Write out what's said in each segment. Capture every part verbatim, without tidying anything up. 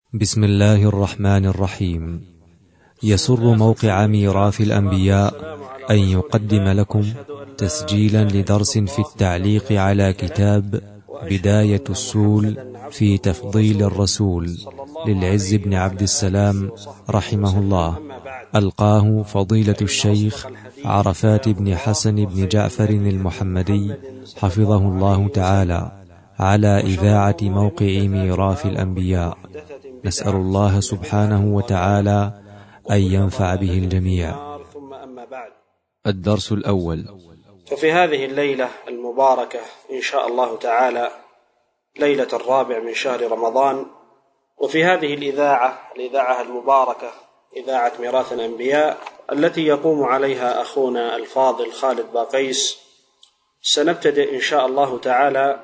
بسم الله الرحمن الرحيم. يسر موقع ميراث الأنبياء أن يقدم لكم تسجيلا لدرس في التعليق على كتاب بداية السول في تفضيل الرسول للعز بن عبد السلام رحمه الله، ألقاه فضيلة الشيخ عرفات بن حسن بن جعفر المحمدي حفظه الله تعالى على إذاعة موقع ميراث الأنبياء. نسأل الله سبحانه وتعالى أن ينفع به الجميع. ثم أما بعد. الدرس الأول. ففي هذه الليلة المباركة إن شاء الله تعالى، ليلة الرابع من شهر رمضان، وفي هذه الإذاعة الإذاعة المباركة إذاعة ميراث الأنبياء التي يقوم عليها أخونا الفاضل خالد باقيس، سنبتدئ إن شاء الله تعالى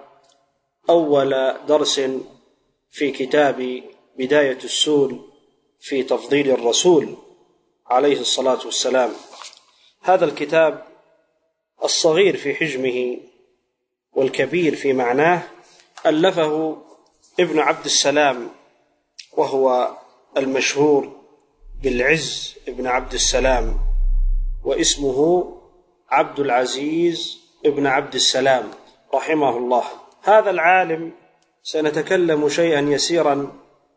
أول درس في كتاب بداية السول في تفضيل الرسول عليه الصلاة والسلام. هذا الكتاب الصغير في حجمه والكبير في معناه ألفه ابن عبد السلام، وهو المشهور بالعز ابن عبد السلام، واسمه عبد العزيز ابن عبد السلام رحمه الله. هذا العالم سنتكلم شيئا يسيرا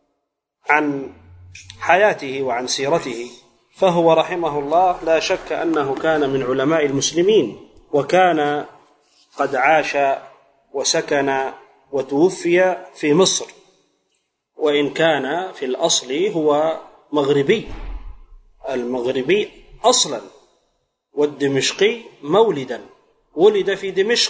عن حياته وعن سيرته، فهو رحمه الله لا شك أنه كان من علماء المسلمين، وكان قد عاش وسكن وتوفي في مصر، وإن كان في الأصل هو مغربي، المغربي أصلا، والدمشقي مولدا، ولد في دمشق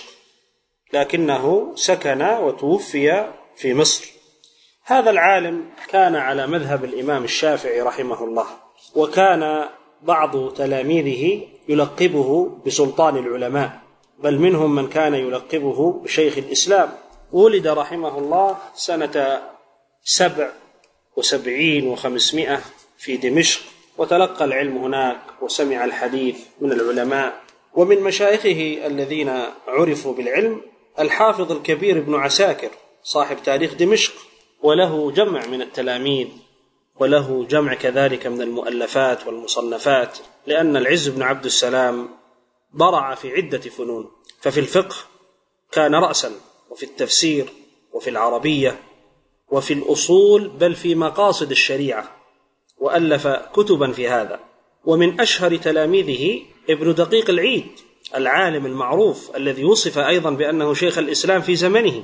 لكنه سكن وتوفي في مصر. هذا العالم كان على مذهب الإمام الشافعي رحمه الله، وكان بعض تلاميذه يلقبه بسلطان العلماء، بل منهم من كان يلقبه بشيخ الإسلام. ولد رحمه الله سنة سبع وسبعين وخمسمائة في دمشق، وتلقى العلم هناك وسمع الحديث من العلماء. ومن مشايخه الذين عرفوا بالعلم الحافظ الكبير ابن عساكر صاحب تاريخ دمشق، وله جمع من التلاميذ، وله جمع كذلك من المؤلفات والمصنفات، لأن العز بن عبد السلام برع في عدة فنون، ففي الفقه كان رأسا، وفي التفسير، وفي العربية، وفي الأصول، بل في مقاصد الشريعة، وألف كتبا في هذا. ومن أشهر تلاميذه ابن دقيق العيد العالم المعروف الذي وصف أيضا بأنه شيخ الإسلام في زمنه،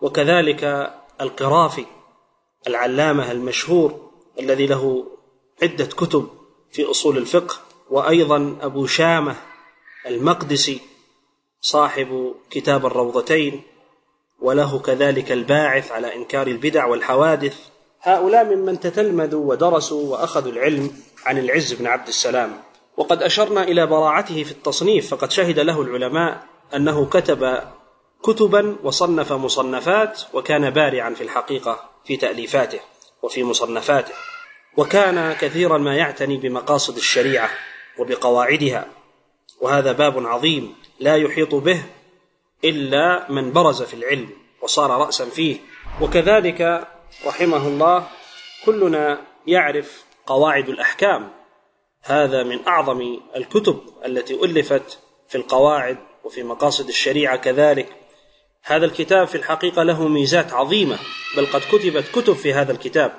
وكذلك القرافي العلامة المشهور الذي له عدة كتب في أصول الفقه، وأيضا أبو شامة المقدسي صاحب كتاب الروضتين، وله كذلك الباعث على إنكار البدع والحوادث. هؤلاء ممن تتلمذوا ودرسوا وأخذوا العلم عن العز بن عبد السلام. وقد أشرنا إلى براعته في التصنيف، فقد شهد له العلماء أنه كتب كتبا وصنف مصنفات، وكان بارعا في الحقيقة في تأليفاته وفي مصنفاته، وكان كثيرا ما يعتني بمقاصد الشريعة وبقواعدها، وهذا باب عظيم لا يحيط به إلا من برز في العلم وصار رأسا فيه. وكذلك رحمه الله كلنا يعرف قواعد الأحكام، هذا من أعظم الكتب التي ألفت في القواعد وفي مقاصد الشريعة كذلك. هذا الكتاب في الحقيقة له ميزات عظيمة، بل قد كتبت كتب في هذا الكتاب،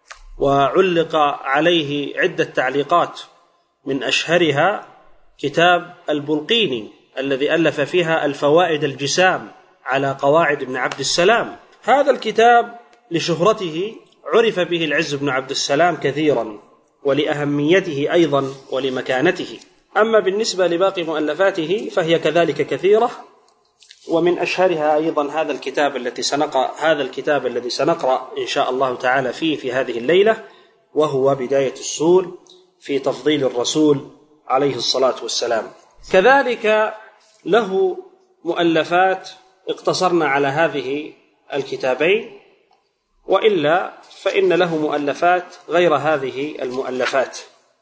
وعلق عليه عدة تعليقات، من أشهرها كتاب البلقيني الذي ألف فيها الفوائد الجسام على قواعد ابن عبد السلام. هذا الكتاب لشهرته عرف به العز بن عبد السلام كثيرا، ولأهميته أيضا ولمكانته. أما بالنسبة لباقي مؤلفاته فهي كذلك كثيرة، ومن أشهرها أيضا هذا الكتاب التي سنقرأ هذا الكتاب الذي سنقرأ إن شاء الله تعالى فيه في هذه الليلة، وهو بداية السول في تفضيل الرسول عليه الصلاة والسلام. كذلك له مؤلفات اقتصرنا على هذه الكتابين، وإلا فإن له مؤلفات غير هذه المؤلفات،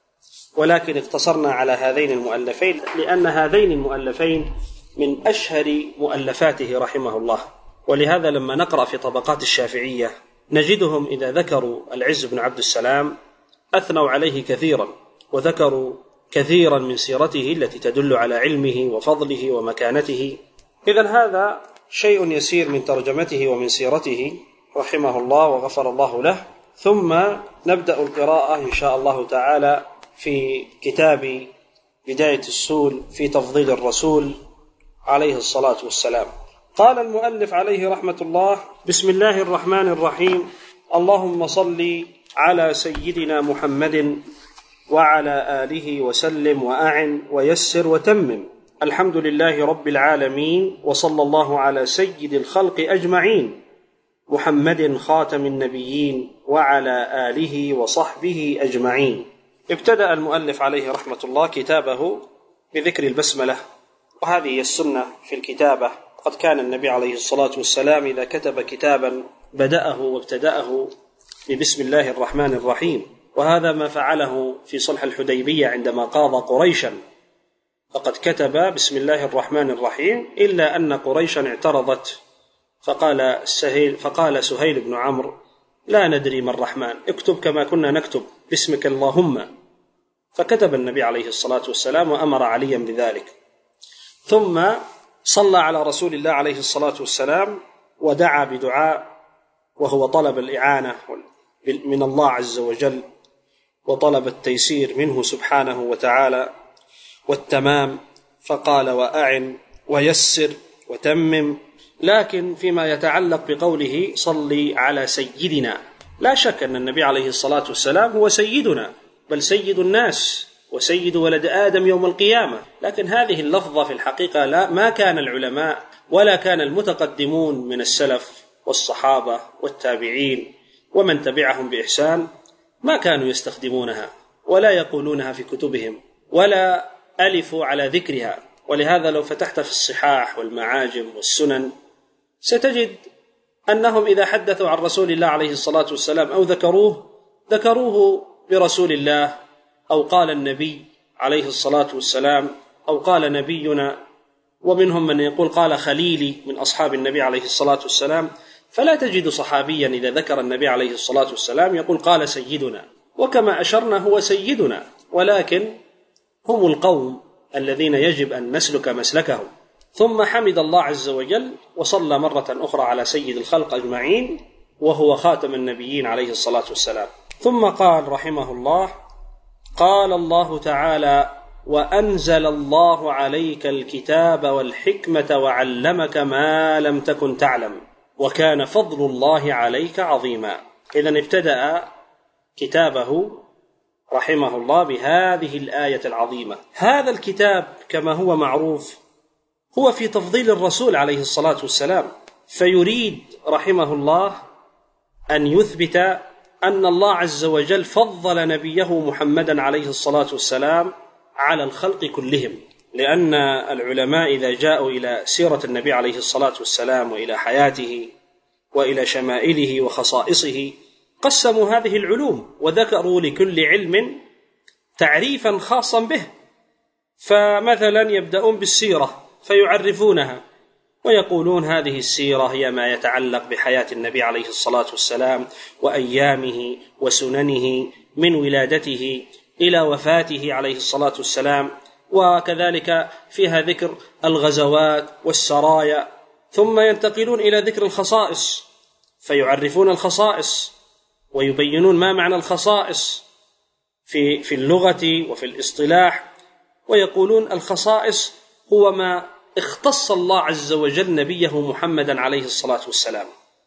ولكن اقتصرنا على هذين المؤلفين لأن هذين المؤلفين من أشهر مؤلفاته رحمه الله. ولهذا لما نقرأ في طبقات الشافعية نجدهم إذا ذكروا العز بن عبد السلام أثنوا عليه كثيرا، وذكروا كثيرا من سيرته التي تدل على علمه وفضله ومكانته. إذن هذا شيء يسير من ترجمته ومن سيرته رحمه الله وغفر الله له. ثم نبدأ القراءة إن شاء الله تعالى في كتاب بداية السول في تفضيل الرسول عليه الصلاة والسلام. قال المؤلف عليه رحمة الله: بسم الله الرحمن الرحيم. اللهم صل على سيدنا محمد وعلى آله وسلم وأعن ويسر وتمم. الحمد لله رب العالمين، وصلى الله على سيد الخلق أجمعين محمد خاتم النبيين وعلى آله وصحبه أجمعين. ابتدأ المؤلف عليه رحمة الله كتابه بذكر البسملة، وهذه هي السنة في الكتابة. قد كان النبي عليه الصلاة والسلام إذا كتب كتابا بدأه وابتدأه ببسم الله الرحمن الرحيم، وهذا ما فعله في صلح الحديبية عندما قاض قريشا، فقد كتب بسم الله الرحمن الرحيم، إلا أن قريشا اعترضت، فقال سهيل, فقال سهيل بن عمرو: لا ندري ما الرحمن، اكتب كما كنا نكتب باسمك اللهم. فكتب النبي عليه الصلاة والسلام وأمر عليا بذلك. ثم صلى على رسول الله عليه الصلاة والسلام ودعا بدعاء، وهو طلب الإعانة من الله عز وجل، وطلب التيسير منه سبحانه وتعالى والتمام، فقال: وأعن ويسر وتمم. لكن فيما يتعلق بقوله صلي على سيدنا، لا شك أن النبي عليه الصلاة والسلام هو سيدنا، بل سيد الناس وسيد ولد آدم يوم القيامة. لكن هذه اللفظة في الحقيقة لا ما كان العلماء ولا كان المتقدمون من السلف والصحابة والتابعين ومن تبعهم بإحسان ما كانوا يستخدمونها ولا يقولونها في كتبهم ولا ألفوا على ذكرها. ولهذا لو فتحت في الصحاح والمعاجم والسنن ستجد أنهم إذا حدثوا عن رسول الله عليه الصلاة والسلام أو ذكروه ذكروه برسول الله، أو قال النبي عليه الصلاة والسلام، أو قال نبينا، ومنهم من يقول قال خليلي من أصحاب النبي عليه الصلاة والسلام. فلا تجد صحابيا إذا ذكر النبي عليه الصلاة والسلام يقول قال سيدنا، وكما أشرنا هو سيدنا، ولكن هم القوم الذين يجب أن نسلك مسلكهم. ثم حمد الله عز وجل وصلى مرة أخرى على سيد الخلق أجمعين، وهو خاتم النبيين عليه الصلاة والسلام. ثم قال رحمه الله: قال الله تعالى: وأنزل الله عليك الكتاب والحكمة وعلمك ما لم تكن تعلم وكان فضل الله عليك عظيما. إذن ابتدأ كتابه رحمه الله بهذه الآية العظيمة. هذا الكتاب كما هو معروف هو في تفضيل الرسول عليه الصلاة والسلام، فيريد رحمه الله أن يثبت أن الله عز وجل فضل نبيه محمدا عليه الصلاة والسلام على الخلق كلهم. لأن العلماء إذا جاءوا إلى سيرة النبي عليه الصلاة والسلام وإلى حياته وإلى شمائله وخصائصه قسموا هذه العلوم وذكروا لكل علم تعريفا خاصا به. فمثلا يبدأون بالسيرة فيعرفونها ويقولون هذه السيرة هي ما يتعلق بحياة النبي عليه الصلاة والسلام وأيامه وسننه من ولادته إلى وفاته عليه الصلاة والسلام، وكذلك فيها ذكر الغزوات والسرايا. ثم ينتقلون إلى ذكر الخصائص فيعرفون الخصائص ويبينون ما معنى الخصائص في في اللغة وفي الاصطلاح، ويقولون الخصائص هو ما اختص الله عز وجل نبيه محمدا عليه الصلاة والسلام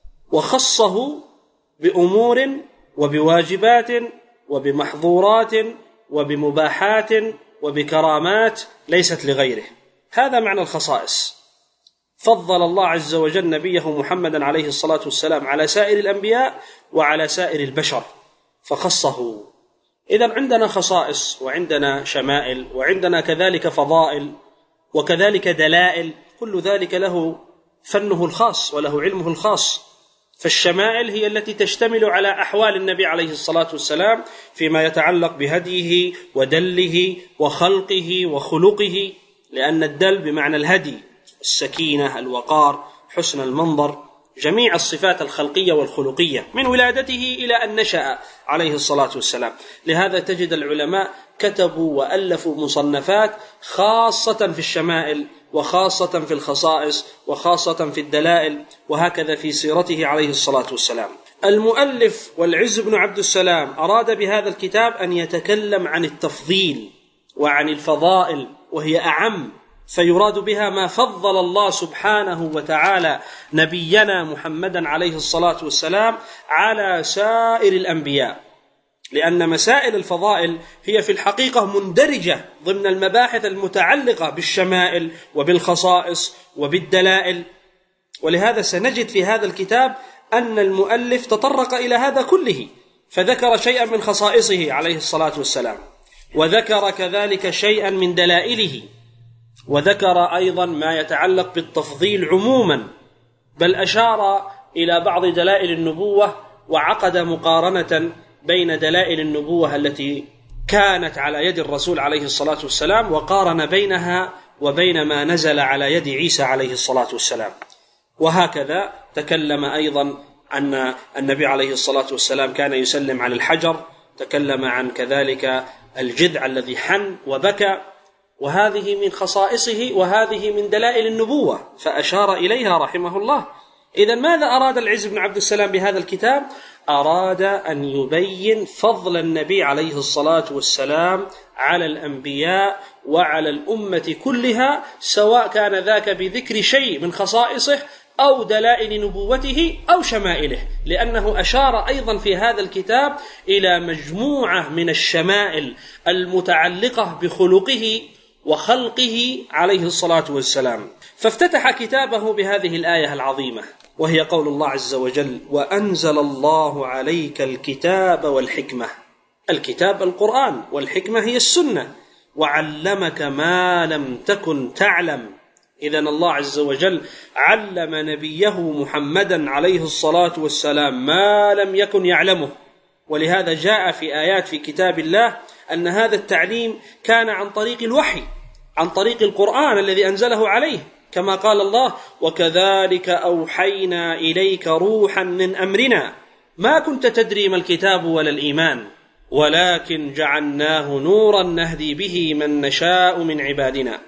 وخصه بأمور وبواجبات وبمحظورات وبمباحات وبكرامات ليست لغيره. هذا معنى الخصائص. فضل الله عز وجل نبيه محمدا عليه الصلاة والسلام على سائر الأنبياء وعلى سائر البشر فخصه. إذن عندنا خصائص وعندنا شمائل وعندنا كذلك فضائل وكذلك دلائل، كل ذلك له فنه الخاص وله علمه الخاص. فالشمائل هي التي تشتمل على أحوال النبي عليه الصلاة والسلام فيما يتعلق بهديه ودله وخلقه وخلقه، لأن الدل بمعنى الهدي، السكينة، الوقار، حسن المنظر، جميع الصفات الخلقية والخلقية من ولادته إلى أن نشأ عليه الصلاة والسلام. لهذا تجد العلماء كتبوا وألفوا مصنفات خاصة في الشمائل وخاصة في الخصائص وخاصة في الدلائل، وهكذا في سيرته عليه الصلاة والسلام. المؤلف والعز بن عبد السلام أراد بهذا الكتاب أن يتكلم عن التفضيل وعن الفضائل، وهي أعم، فيراد بها ما فضل الله سبحانه وتعالى نبينا محمدا عليه الصلاة والسلام على سائر الأنبياء، لأن مسائل الفضائل هي في الحقيقة مندرجة ضمن المباحث المتعلقة بالشمائل وبالخصائص وبالدلائل. ولهذا سنجد في هذا الكتاب أن المؤلف تطرق إلى هذا كله، فذكر شيئا من خصائصه عليه الصلاة والسلام، وذكر كذلك شيئا من دلائله، وذكر أيضا ما يتعلق بالتفضيل عموما، بل أشار إلى بعض دلائل النبوة وعقد مقارنة بين دلائل النبوة التي كانت على يد الرسول عليه الصلاة والسلام، وقارن بينها وبين ما نزل على يد عيسى عليه الصلاة والسلام. وهكذا تكلم أيضا أن النبي عليه الصلاة والسلام كان يسلم على الحجر، تكلم عن كذلك الجذع الذي حن وبكى، وهذه من خصائصه وهذه من دلائل النبوة، فأشار إليها رحمه الله. إذن ماذا أراد العز بن عبد السلام بهذا الكتاب؟ أراد أن يبين فضل النبي عليه الصلاة والسلام على الأنبياء وعلى الأمة كلها، سواء كان ذاك بذكر شيء من خصائصه أو دلائل نبوته أو شمائله، لأنه أشار أيضا في هذا الكتاب إلى مجموعة من الشمائل المتعلقة بخلقه وخلقه عليه الصلاة والسلام. فافتتح كتابه بهذه الآية العظيمة، وهي قول الله عز وجل: وأنزل الله عليك الكتاب والحكمة. الكتاب القرآن، والحكمة هي السنة، وعلمك ما لم تكن تعلم. إذن الله عز وجل علم نبيه محمدا عليه الصلاة والسلام ما لم يكن يعلمه، ولهذا جاء في آيات في كتاب الله أن هذا التعليم كان عن طريق الوحي، عن طريق القرآن الذي أنزله عليه، كما قال الله: وكذلك أوحينا إليك روحا من أمرنا ما كنت تدري ما الكتاب ولا الإيمان ولكن جعلناه نورا نهدي به من نشاء من عبادنا.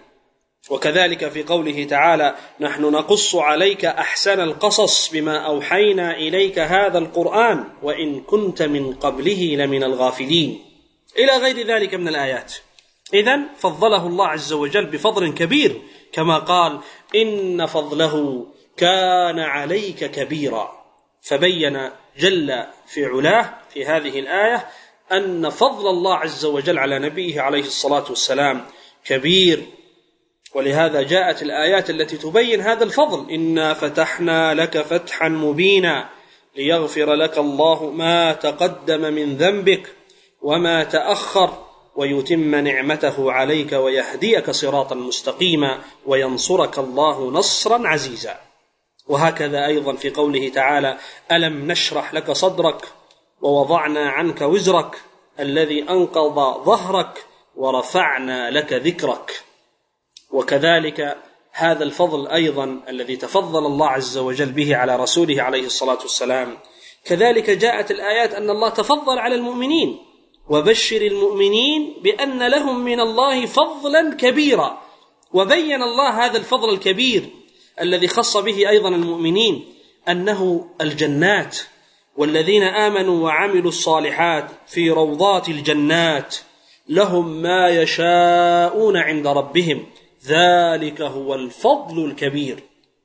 وكذلك في قوله تعالى: نحن نقص عليك أحسن القصص بما أوحينا إليك هذا القرآن وإن كنت من قبله لمن الغافلين، إلى غير ذلك من الآيات. إذن فضله الله عز وجل بفضل كبير، كما قال: إن فضله كان عليك كبيرا. فبين جل في علاه في هذه الآية أن فضل الله عز وجل على نبيه عليه الصلاة والسلام كبير، ولهذا جاءت الآيات التي تبين هذا الفضل: إنا فتحنا لك فتحا مبينا ليغفر لك الله ما تقدم من ذنبك وما تأخر ويتم نعمته عليك ويهديك صراطا مستقيما وينصرك الله نصرا عزيزا. وهكذا أيضا في قوله تعالى: ألم نشرح لك صدرك ووضعنا عنك وزرك الذي أنقض ظهرك ورفعنا لك ذكرك. وكذلك هذا الفضل أيضا الذي تفضل الله عز وجل به على رسوله عليه الصلاة والسلام، كذلك جاءت الآيات أن الله تفضل على المؤمنين: وبشر المؤمنين بأن لهم من الله فضلا كبيرا. وبين الله هذا الفضل الكبير الذي خص به أيضا المؤمنين، أنه الجنات، والذين آمنوا وعملوا الصالحات في روضات الجنات لهم ما يشاءون عند ربهم ذلك هو الفضل الكبير.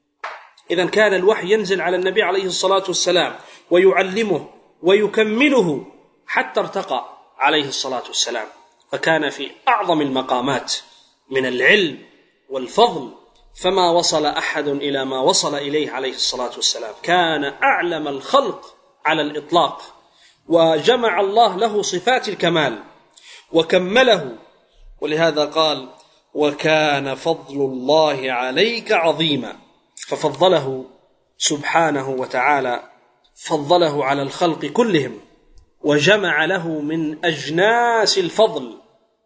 إذن كان الوحي ينزل على النبي عليه الصلاة والسلام ويعلمه ويكمله حتى ارتقى عليه الصلاة والسلام، فكان في أعظم المقامات من العلم والفضل، فما وصل أحد إلى ما وصل إليه عليه الصلاة والسلام. كان أعلم الخلق على الإطلاق، وجمع الله له صفات الكمال وكمله، ولهذا قال: وكان فضل الله عليك عظيما. ففضله سبحانه وتعالى، فضله على الخلق كلهم، وجمع له من أجناس الفضل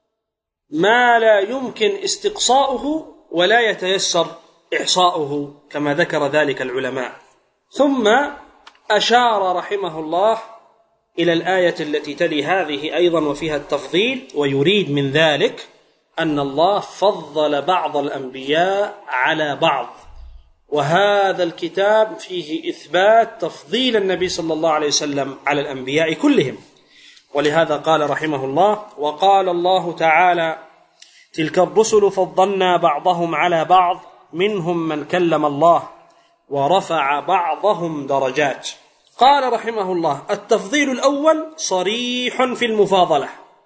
ما لا يمكن استقصاؤه ولا يتيسر إحصاؤه، كما ذكر ذلك العلماء. ثم أشار رحمه الله إلى الآية التي تلي هذه أيضا وفيها التفضيل، ويريد من ذلك أن الله فضل بعض الأنبياء على بعض، وهذا الكتاب فيه إثبات تفضيل النبي صلى الله عليه وسلم على الأنبياء كلهم. ولهذا قال رحمه الله: وقال الله تعالى: تلك الرسل فضلنا بعضهم على بعض منهم من كلم الله ورفع بعضهم درجات. قال رحمه الله: التفضيل الأول صريح في المفاضلة،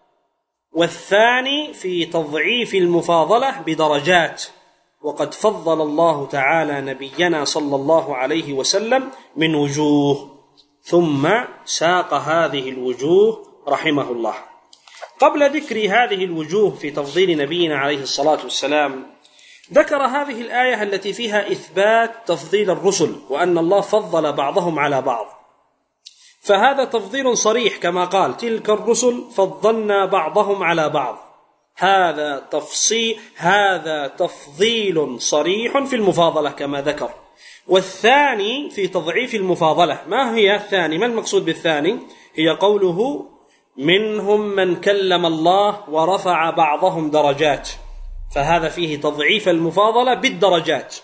والثاني في تضعيف المفاضلة بدرجات، وقد فضل الله تعالى نبينا صلى الله عليه وسلم من وجوه. ثم ساق هذه الوجوه رحمه الله. قبل ذكر هذه الوجوه في تفضيل نبينا عليه الصلاة والسلام، ذكر هذه الآية التي فيها إثبات تفضيل الرسل، وأن الله فضل بعضهم على بعض، فهذا تفضيل صريح كما قال: تلك الرسل فضلنا بعضهم على بعض. هذا تفصيل هذا تفضيل صريح في المفاضلة كما ذكر. والثاني في تضعيف المفاضلة. ما هي الثاني؟ ما المقصود بالثاني؟ هي قوله: منهم من كلم الله ورفع بعضهم درجات، فهذا فيه تضعيف المفاضلة بالدرجات.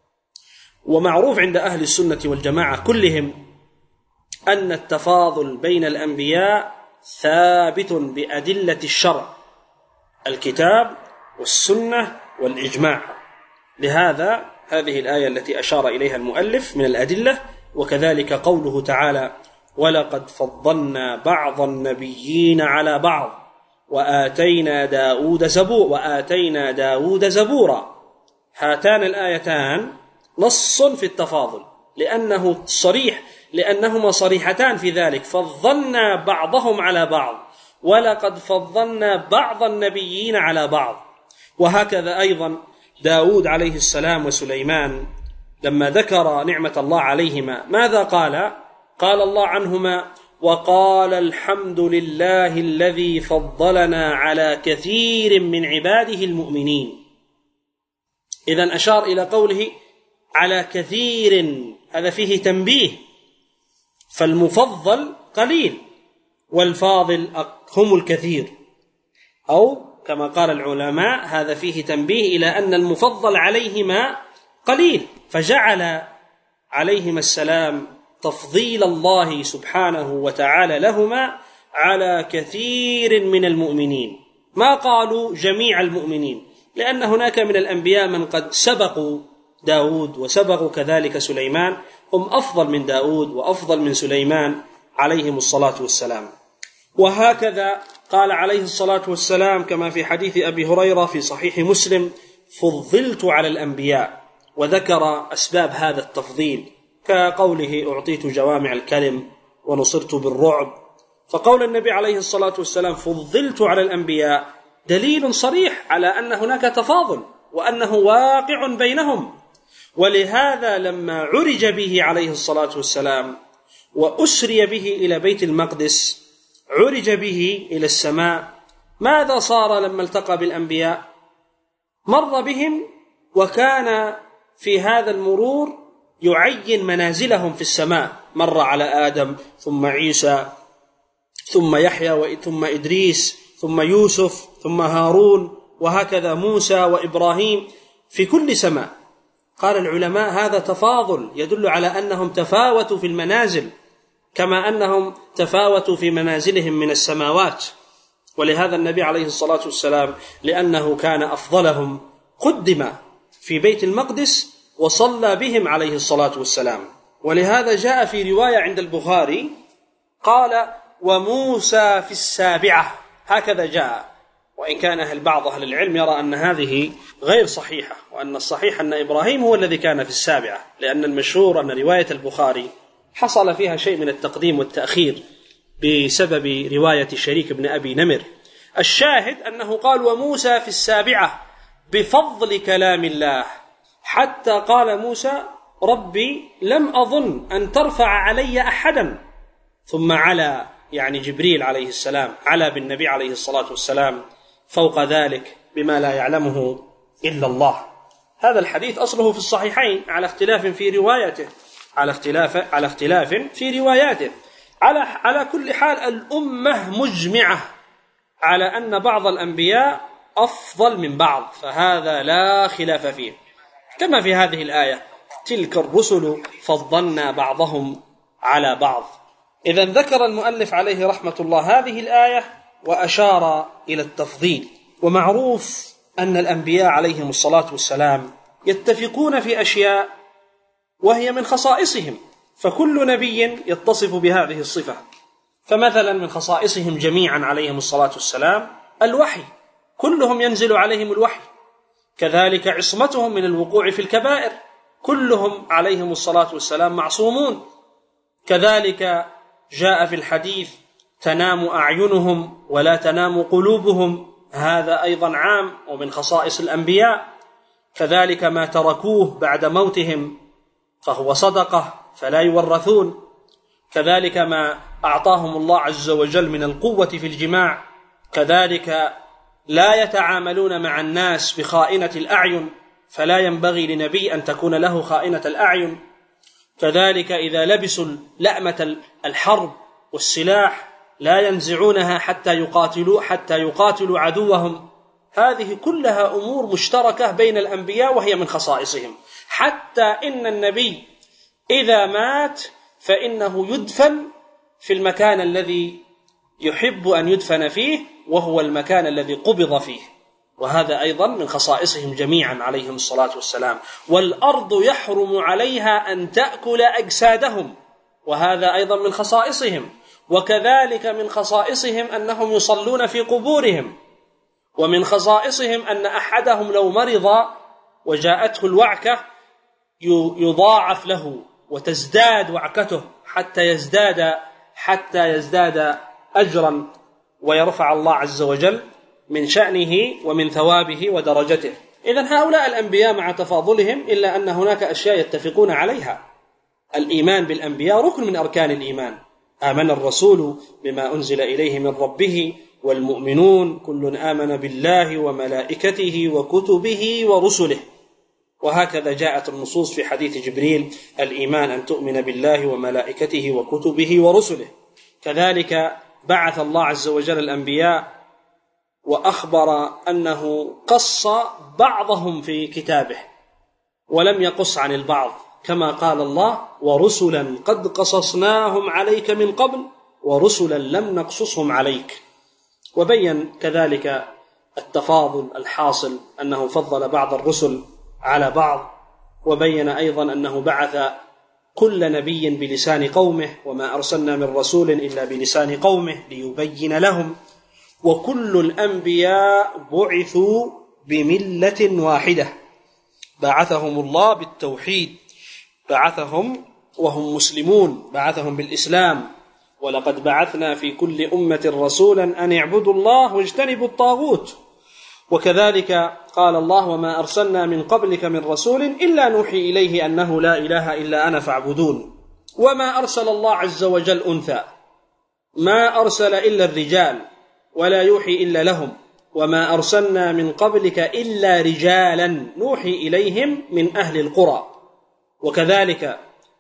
ومعروف عند أهل السنة والجماعة كلهم أن التفاضل بين الأنبياء ثابت بأدلة الشرع، الكتاب والسنة والإجماع. لهذا هذه الآية التي أشار إليها المؤلف من الأدلة، وكذلك قوله تعالى: ولقد فضلنا بعض النبيين على بعض وآتينا داود زبور وآتينا داود زبورا. هاتان الآيتان نص في التفاضل، لأنه صريح لأنهما صريحتان في ذلك: فضلنا بعضهم على بعض، ولقد فضلنا بعض النبيين على بعض. وهكذا أيضا داود عليه السلام وسليمان لما ذكر نعمة الله عليهما ماذا قال؟ قال الله عنهما: وقال الحمد لله الذي فضلنا على كثير من عباده المؤمنين. إذن أشار إلى قوله على كثير، هذا فيه تنبيه، فالمفضل قليل والفاضل هم الكثير، أو كما قال العلماء هذا فيه تنبيه إلى أن المفضل عليهما قليل، فجعل عليهما السلام تفضيل الله سبحانه وتعالى لهما على كثير من المؤمنين. ما قالوا جميع المؤمنين، لأن هناك من الأنبياء من قد سبقوا داود وسبقوا كذلك سليمان، هم أفضل من داود وأفضل من سليمان عليهم الصلاة والسلام. وهكذا قال عليه الصلاة والسلام كما في حديث أبي هريرة في صحيح مسلم: فضلت على الأنبياء، وذكر أسباب هذا التفضيل كقوله: أعطيت جوامع الكلم ونصرت بالرعب. فقول النبي عليه الصلاة والسلام فضلت على الأنبياء دليل صريح على أن هناك تفاضل وأنه واقع بينهم. ولهذا لما عرج به عليه الصلاة والسلام وأسري به إلى بيت المقدس، عرج به إلى السماء، ماذا صار لما التقى بالأنبياء؟ مر بهم، وكان في هذا المرور يعين منازلهم في السماء، مر على آدم ثم عيسى ثم يحيى ثم إدريس ثم يوسف ثم هارون، وهكذا موسى وإبراهيم في كل سماء. قال العلماء هذا تفاضل يدل على أنهم تفاوتوا في المنازل كما أنهم تفاوتوا في منازلهم من السماوات. ولهذا النبي عليه الصلاة والسلام لأنه كان أفضلهم قدم في بيت المقدس وصلى بهم عليه الصلاة والسلام. ولهذا جاء في رواية عند البخاري قال: وموسى في السابعة، هكذا جاء، وإن كان أهل بعض أهل العلم يرى أن هذه غير صحيحة، وأن الصحيح أن إبراهيم هو الذي كان في السابعة، لأن المشهور أن رواية البخاري حصل فيها شيء من التقديم والتأخير بسبب رواية شريك بن أبي نمر. الشاهد أنه قال: وموسى في السابعة بفضل كلام الله، حتى قال موسى: ربي لم أظن أن ترفع علي أحدا. ثم على يعني جبريل عليه السلام على بالنبي عليه الصلاة والسلام فوق ذلك بما لا يعلمه إلا الله. هذا الحديث أصله في الصحيحين على اختلاف في روايته، على اختلاف على اختلاف في رواياته. على على كل حال الأمة مجمعة على أن بعض الأنبياء أفضل من بعض، فهذا لا خلاف فيه، كما في هذه الآية: تلك الرسل فضلنا بعضهم على بعض. إذن ذكر المؤلف عليه رحمة الله هذه الآية وأشار إلى التفضيل. ومعروف أن الأنبياء عليهم الصلاة والسلام يتفقون في أشياء وهي من خصائصهم، فكل نبي يتصف بهذه الصفة. فمثلا من خصائصهم جميعا عليهم الصلاة والسلام الوحي، كلهم ينزل عليهم الوحي. كذلك عصمتهم من الوقوع في الكبائر، كلهم عليهم الصلاة والسلام معصومون. كذلك جاء في الحديث: تنام أعينهم ولا تنام قلوبهم، هذا أيضا عام ومن خصائص الأنبياء. كذلك ما تركوه بعد موتهم فهو صدقة فلا يورثون. كذلك ما أعطاهم الله عز وجل من القوة في الجماع. كذلك لا يتعاملون مع الناس بخائنة الأعين، فلا ينبغي لنبي أن تكون له خائنة الأعين. كذلك إذا لبسوا لأمة الحرب والسلاح لا ينزعونها حتى يقاتلوا حتى يقاتلوا عدوهم. هذه كلها أمور مشتركة بين الأنبياء وهي من خصائصهم. حتى إن النبي إذا مات فإنه يدفن في المكان الذي يحب أن يدفن فيه، وهو المكان الذي قبض فيه، وهذا أيضا من خصائصهم جميعا عليهم الصلاة والسلام. والأرض يحرم عليها أن تأكل أجسادهم، وهذا أيضا من خصائصهم. وكذلك من خصائصهم أنهم يصلون في قبورهم. ومن خصائصهم أن أحدهم لو مرض وجاءته الوعكة يضاعف له وتزداد وعكته حتى يزداد حتى يزداد أجرا، ويرفع الله عز وجل من شأنه ومن ثوابه ودرجته. إذن هؤلاء الأنبياء مع تفاضلهم إلا أن هناك أشياء يتفقون عليها. الإيمان بالأنبياء ركن من أركان الإيمان. آمن الرسول بما أنزل إليه من ربه والمؤمنون كل آمن بالله وملائكته وكتبه ورسله. وهكذا جاءت النصوص في حديث جبريل: الإيمان أن تؤمن بالله وملائكته وكتبه ورسله. كذلك بعث الله عز وجل الأنبياء وأخبر أنه قص بعضهم في كتابه ولم يقص عن البعض، كما قال الله: ورسلا قد قصصناهم عليك من قبل ورسلا لم نقصصهم عليك. وبين كذلك التفاضل الحاصل أنه فضل بعض الرسل على بعض. وبين أيضا أنه بعث كل نبي بلسان قومه: وما أرسلنا من رسول إلا بلسان قومه ليبين لهم. وكل الأنبياء بعثوا بملة واحدة، بعثهم الله بالتوحيد، بعثهم وهم مسلمون، بعثهم بالإسلام. ولقد بعثنا في كل أمة رسولا أن اعبدوا الله واجتنبوا الطاغوت. وكذلك قال الله: وما أرسلنا من قبلك من رسول إلا نوحي إليه أنه لا إله إلا أنا فاعبدون. وما أرسل الله عز وجل أنثى، ما أرسل إلا الرجال ولا يوحي إلا لهم. وما أرسلنا من قبلك إلا رجالا نوحي إليهم من أهل القرى. وكذلك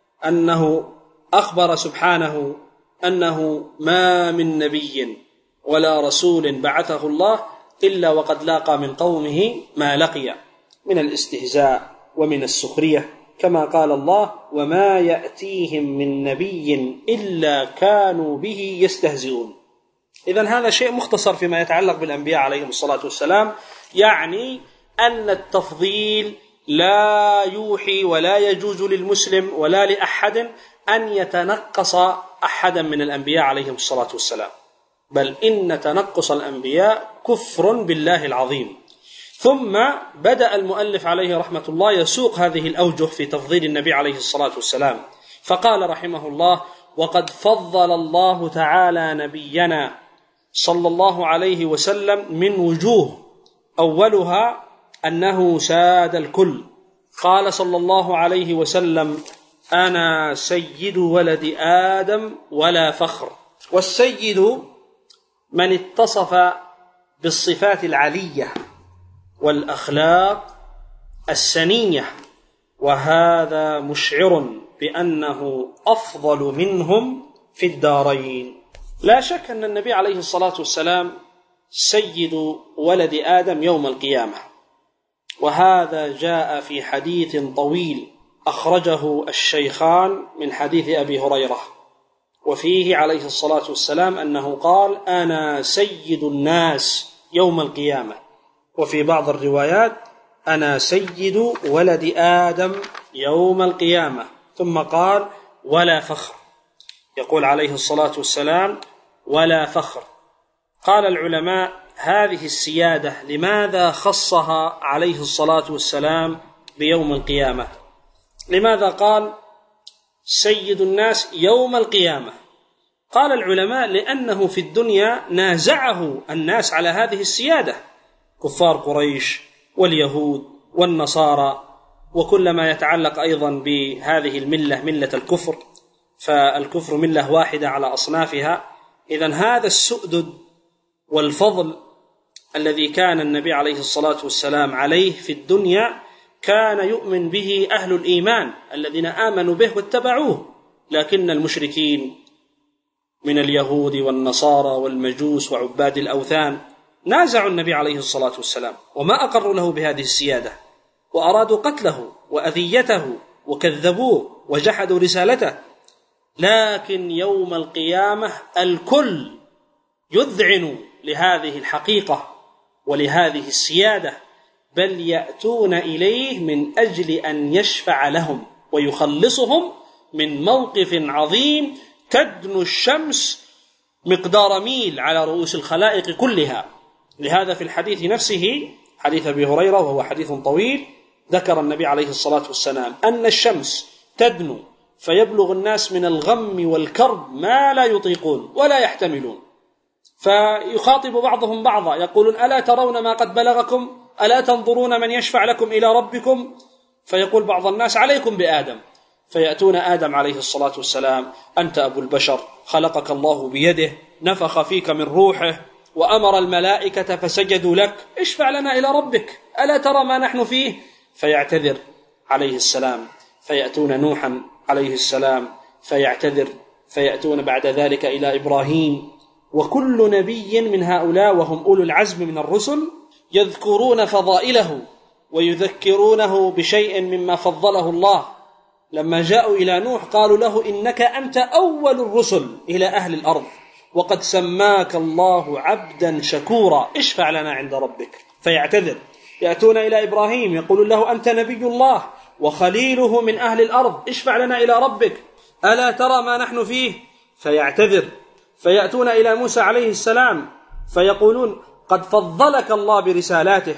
أنه أخبر سبحانه أنه ما من نبي ولا رسول بعثه الله إلا وقد لاقى من قومه ما لقي من الاستهزاء ومن السخرية، كما قال الله: وما يأتيهم من نبي إلا كانوا به يستهزئون. إذن هذا شيء مختصر فيما يتعلق بالأنبياء عليهم الصلاة والسلام، يعني أن التفضيل لا يوحي ولا يجوز للمسلم ولا لأحد أن يتنقص أحدا من الأنبياء عليهم الصلاة والسلام، بل إن تنقص الأنبياء كفر بالله العظيم. ثم بدأ المؤلف عليه رحمة الله يسوق هذه الأوجه في تفضيل النبي عليه الصلاة والسلام، فقال رحمه الله: وقد فضل الله تعالى نبينا صلى الله عليه وسلم من وجوه، أولها أنه ساد الكل. قال صلى الله عليه وسلم: أنا سيد ولد آدم ولا فخر. والسيد من اتصف بالصفات العلية والأخلاق السنية وهذا مشعر بأنه أفضل منهم في الدارين. لا شك أن النبي عليه الصلاة والسلام سيد ولد آدم يوم القيامة، وهذا جاء في حديث طويل أخرجه الشيخان من حديث أبي هريرة، وفيه عليه الصلاة والسلام أنه قال: أنا سيد الناس يوم القيامة. وفي بعض الروايات: أنا سيد ولد آدم يوم القيامة. ثم قال: ولا فخر. يقول عليه الصلاة والسلام: ولا فخر. قال العلماء: هذه السيادة لماذا خصها عليه الصلاة والسلام بيوم القيامة؟ لماذا قال سيد الناس يوم القيامة؟ قال العلماء: لأنه في الدنيا نازعه الناس على هذه السيادة، كفار قريش واليهود والنصارى وكل ما يتعلق أيضا بهذه الملة، ملة الكفر، فالكفر ملة واحدة على أصنافها. إذن هذا السؤدد والفضل الذي كان النبي عليه الصلاة والسلام عليه في الدنيا كان يؤمن به أهل الإيمان الذين آمنوا به واتبعوه، لكن المشركين من اليهود والنصارى والمجوس وعباد الأوثان نازعوا النبي عليه الصلاة والسلام وما أقروا له بهذه السيادة، وأرادوا قتله وأذيته وكذبوه وجحدوا رسالته. لكن يوم القيامة الكل يذعن لهذه الحقيقة ولهذه السيادة، بل يأتون إليه من أجل أن يشفع لهم ويخلصهم من موقف عظيم تدنو الشمس مقدار ميل على رؤوس الخلائق كلها. لهذا في الحديث نفسه، حديث أبي هريرة وهو حديث طويل، ذكر النبي عليه الصلاة والسلام أن الشمس تدنو فيبلغ الناس من الغم والكرب ما لا يطيقون ولا يحتملون، فيخاطب بعضهم بعضا يقولون: ألا ترون ما قد بلغكم؟ ألا تنظرون من يشفع لكم إلى ربكم؟ فيقول بعض الناس: عليكم بآدم. فيأتون آدم عليه الصلاة والسلام: أنت أبو البشر، خلقك الله بيده، نفخ فيك من روحه، وأمر الملائكة فسجدوا لك، اشفع لنا إلى ربك، ألا ترى ما نحن فيه؟ فيعتذر عليه السلام. فيأتون نوحا عليه السلام فيعتذر، فيأتون بعد ذلك إلى إبراهيم، وكل نبي من هؤلاء وهم أولو العزم من الرسل يذكرون فضائله ويذكرونه بشيء مما فضله الله. لما جاءوا إلى نوح قالوا له: إنك أنت أول الرسل إلى أهل الأرض، وقد سماك الله عبدا شكورا، اشفع لنا عند ربك. فيعتذر. يأتون إلى إبراهيم يقولون له: أنت نبي الله وخليله من أهل الأرض، اشفع لنا إلى ربك، ألا ترى ما نحن فيه؟ فيعتذر. فيأتون إلى موسى عليه السلام فيقولون: قد فضلك الله برسالاته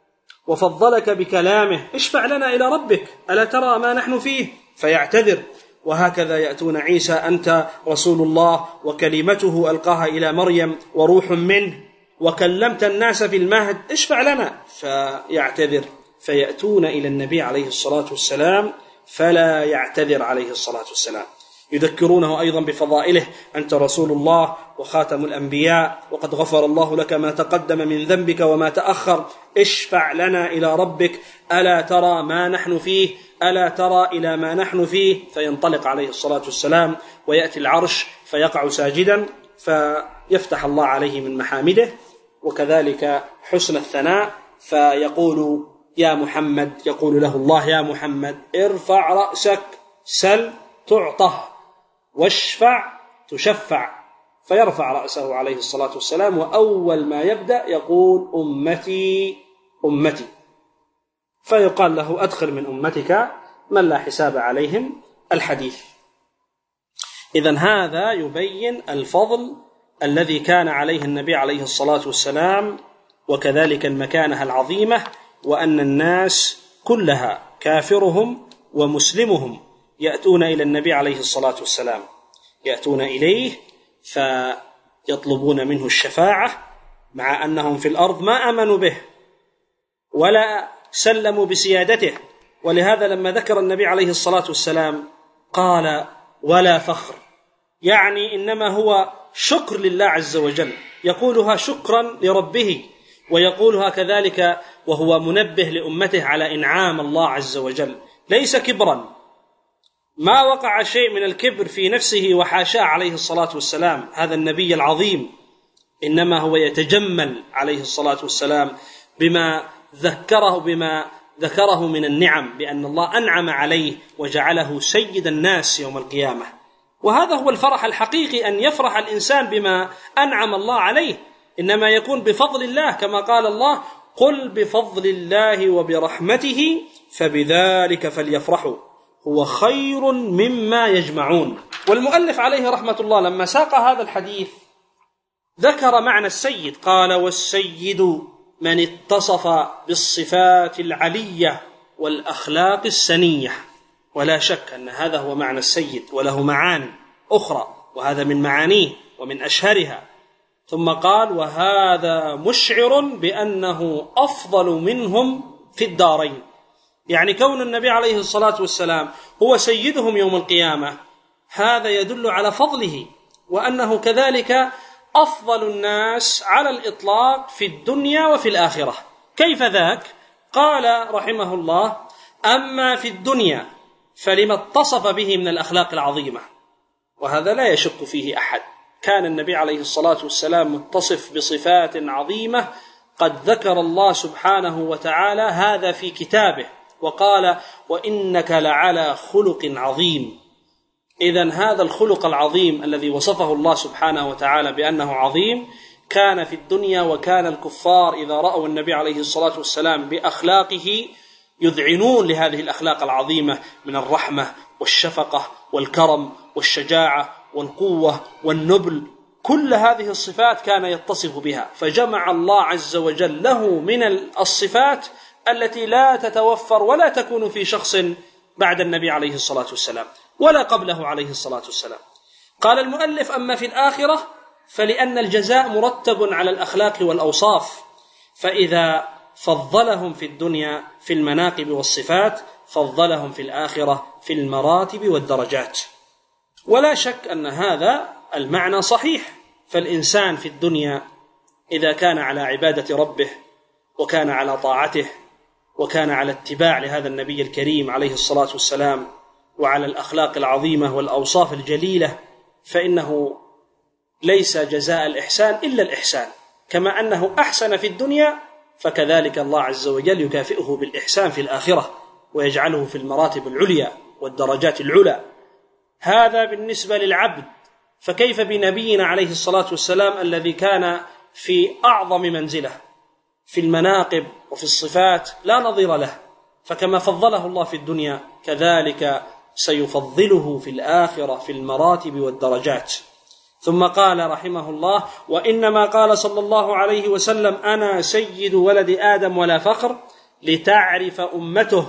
وفضلك بكلامه، اشفع لنا إلى ربك، ألا ترى ما نحن فيه؟ فيعتذر. وهكذا يأتون عيسى: أنت رسول الله وكلمته ألقاها إلى مريم وروح منه، وكلمت الناس في المهد، اشفع لنا. فيعتذر. فيأتون إلى النبي عليه الصلاة والسلام فلا يعتذر عليه الصلاة والسلام، يذكرونه أيضا بفضائله: أنت رسول الله وخاتم الأنبياء، وقد غفر الله لك ما تقدم من ذنبك وما تأخر، اشفع لنا إلى ربك، ألا ترى ما نحن فيه؟ ألا ترى إلى ما نحن فيه؟ فينطلق عليه الصلاة والسلام ويأتي العرش فيقع ساجدا، فيفتح الله عليه من محامده وكذلك حسن الثناء، فيقول: يا محمد، يقول له الله: يا محمد، ارفع رأسك، سل تعطه، واشفع تشفع. فيرفع رأسه عليه الصلاة والسلام، وأول ما يبدأ يقول: أمتي أمتي. فيقال له: أدخل من أمتك من لا حساب عليهم. الحديث. إذن هذا يبين الفضل الذي كان عليه النبي عليه الصلاة والسلام، وكذلك المكانة العظيمة، وأن الناس كلها كافرهم ومسلمهم يأتون إلى النبي عليه الصلاة والسلام، يأتون إليه فيطلبون منه الشفاعة، مع أنهم في الأرض ما آمنوا به ولا سلموا بسيادته. ولهذا لما ذكر النبي عليه الصلاة والسلام قال: ولا فخر، يعني إنما هو شكر لله عز وجل، يقولها شكرا لربه، ويقولها كذلك وهو منبه لأمته على إنعام الله عز وجل. ليس كبرا، ما وقع شيء من الكبر في نفسه وحاشاه عليه الصلاة والسلام، هذا النبي العظيم، إنما هو يتجمل عليه الصلاة والسلام بما ذكره بما ذكره من النعم، بأن الله أنعم عليه وجعله سيد الناس يوم القيامة. وهذا هو الفرح الحقيقي، أن يفرح الإنسان بما أنعم الله عليه، إنما يكون بفضل الله، كما قال الله: قل بفضل الله وبرحمته فبذلك فليفرحوا هو خير مما يجمعون. والمؤلف عليه رحمة الله لما ساق هذا الحديث ذكر معنى السيد، قال: والسيد من اتصف بالصفات العلية والأخلاق السنية. ولا شك أن هذا هو معنى السيد، وله معاني أخرى، وهذا من معانيه ومن أشهرها. ثم قال: وهذا مشعر بأنه أفضل منهم في الدارين، يعني كون النبي عليه الصلاة والسلام هو سيدهم يوم القيامة هذا يدل على فضله، وأنه كذلك أفضل الناس على الإطلاق في الدنيا وفي الآخرة. كيف ذاك؟ قال رحمه الله: أما في الدنيا فلما اتصف به من الأخلاق العظيمة، وهذا لا يشك فيه أحد، كان النبي عليه الصلاة والسلام متصف بصفات عظيمة قد ذكر الله سبحانه وتعالى هذا في كتابه، وقال: وإنك لعلى خلق عظيم. إذن هذا الخلق العظيم الذي وصفه الله سبحانه وتعالى بأنه عظيم كان في الدنيا، وكان الكفار إذا رأوا النبي عليه الصلاة والسلام بأخلاقه يذعنون لهذه الأخلاق العظيمة من الرحمة والشفقة والكرم والشجاعة والقوة والنبل، كل هذه الصفات كان يتصف بها، فجمع الله عز وجل له من الصفات التي لا تتوفر ولا تكون في شخص بعد النبي عليه الصلاة والسلام ولا قبله عليه الصلاة والسلام. قال المؤلف: أما في الآخرة فلأن الجزاء مرتب على الأخلاق والأوصاف، فإذا فضلهم في الدنيا في المناقب والصفات فضلهم في الآخرة في المراتب والدرجات. ولا شك أن هذا المعنى صحيح، فالإنسان في الدنيا إذا كان على عبادة ربه وكان على طاعته وكان على اتباع لهذا النبي الكريم عليه الصلاة والسلام وعلى الأخلاق العظيمة والأوصاف الجليلة، فإنه ليس جزاء الإحسان إلا الإحسان، كما أنه أحسن في الدنيا فكذلك الله عز وجل يكافئه بالإحسان في الآخرة ويجعله في المراتب العليا والدرجات العلى. هذا بالنسبة للعبد، فكيف بنبينا عليه الصلاة والسلام الذي كان في أعظم منزله في المناقب وفي الصفات لا نظير له، فكما فضله الله في الدنيا كذلك سيفضله في الآخرة في المراتب والدرجات. ثم قال رحمه الله: وإنما قال صلى الله عليه وسلم: أنا سيد ولد آدم ولا فخر، لتعرف أمته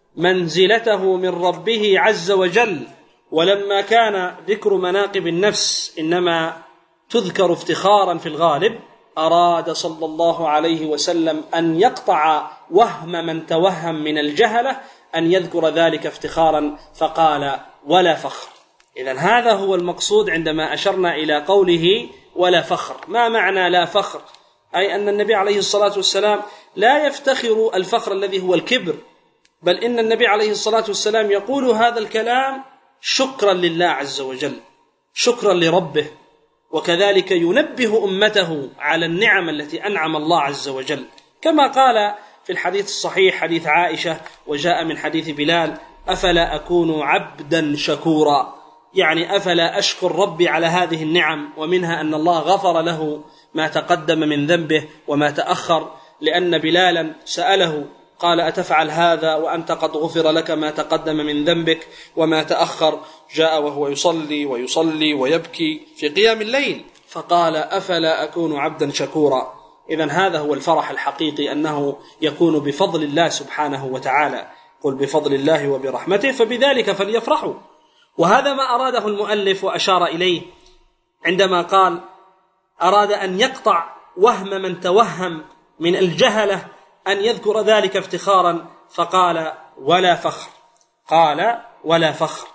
منزلته من ربه عز وجل. ولما كان ذكر مناقب النفس إنما تذكر افتخارا في الغالب، أراد صلى الله عليه وسلم أن يقطع وهم من توهم من الجهلة أن يذكر ذلك افتخارا، فقال: ولا فخر. إذن هذا هو المقصود عندما أشرنا إلى قوله ولا فخر. ما معنى لا فخر؟ أي أن النبي عليه الصلاة والسلام لا يفتخر الفخر الذي هو الكبر، بل إن النبي عليه الصلاة والسلام يقول هذا الكلام شكرا لله عز وجل، شكرا لربه، وكذلك ينبه أمته على النعم التي أنعم الله عز وجل، كما قال في الحديث الصحيح حديث عائشة وجاء من حديث بلال: أفلا أكون عبدا شكورا، يعني أفلا أشكر ربي على هذه النعم، ومنها أن الله غفر له ما تقدم من ذنبه وما تأخر، لأن بلالا سأله قال: أتفعل هذا وأنت قد غفر لك ما تقدم من ذنبك وما تأخر؟ جاء وهو يصلي ويصلي ويبكي في قيام الليل، فقال: أفلا أكون عبدا شكورا. إذن هذا هو الفرح الحقيقي، أنه يكون بفضل الله سبحانه وتعالى. قل بفضل الله وبرحمته فبذلك فليفرحوا. وهذا ما أراده المؤلف وأشار إليه عندما قال: أراد أن يقطع وهم من توهم من الجهلة أن يذكر ذلك افتخارا، فقال: ولا فخر. قال: ولا فخر.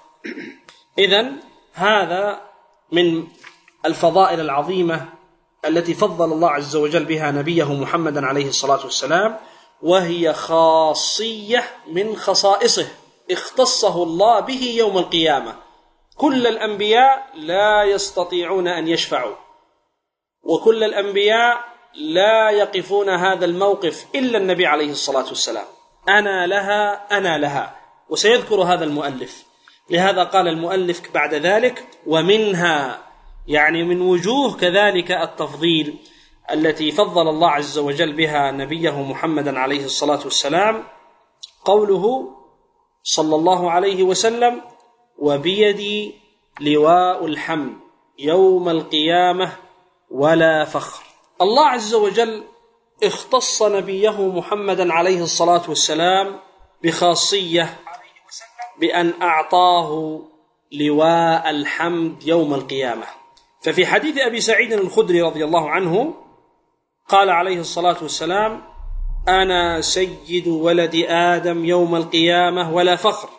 إذن هذا من الفضائل العظيمة التي فضل الله عز وجل بها نبيه محمدا عليه الصلاة والسلام، وهي خاصية من خصائصه اختصه الله به يوم القيامة. كل الأنبياء لا يستطيعون أن يشفعوا، وكل الأنبياء لا يقفون هذا الموقف إلا النبي عليه الصلاة والسلام. أنا لها أنا لها، وسيذكر هذا المؤلف. لهذا قال المؤلف بعد ذلك: ومنها، يعني من وجوه كذلك التفضيل التي فضل الله عز وجل بها نبيه محمدا عليه الصلاة والسلام، قوله صلى الله عليه وسلم: وبيدي لواء الحمد يوم القيامة ولا فخر. الله عز وجل اختص نبيه محمدا عليه الصلاة والسلام بخاصية، بأن أعطاه لواء الحمد يوم القيامة. ففي حديث أبي سعيد الخدري رضي الله عنه قال عليه الصلاة والسلام: أنا سيد ولد آدم يوم القيامة ولا فخر،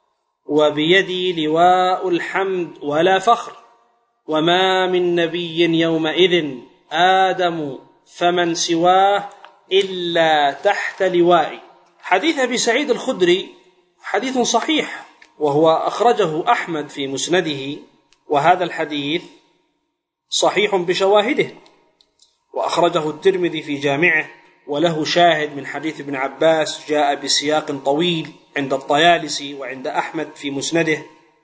وبيدي لواء الحمد ولا فخر، وما من نبي يومئذ آدم فمن سواه إلا تحت لوائي. حديث أبي سعيد الخدري حديث صحيح، وهو أخرجه أحمد في مسنده، وهذا الحديث صحيح بشواهده، وأخرجه الترمذي في جامعه، وله شاهد من حديث ابن عباس جاء بسياق طويل عند الطيالسي وعند أحمد في مسنده،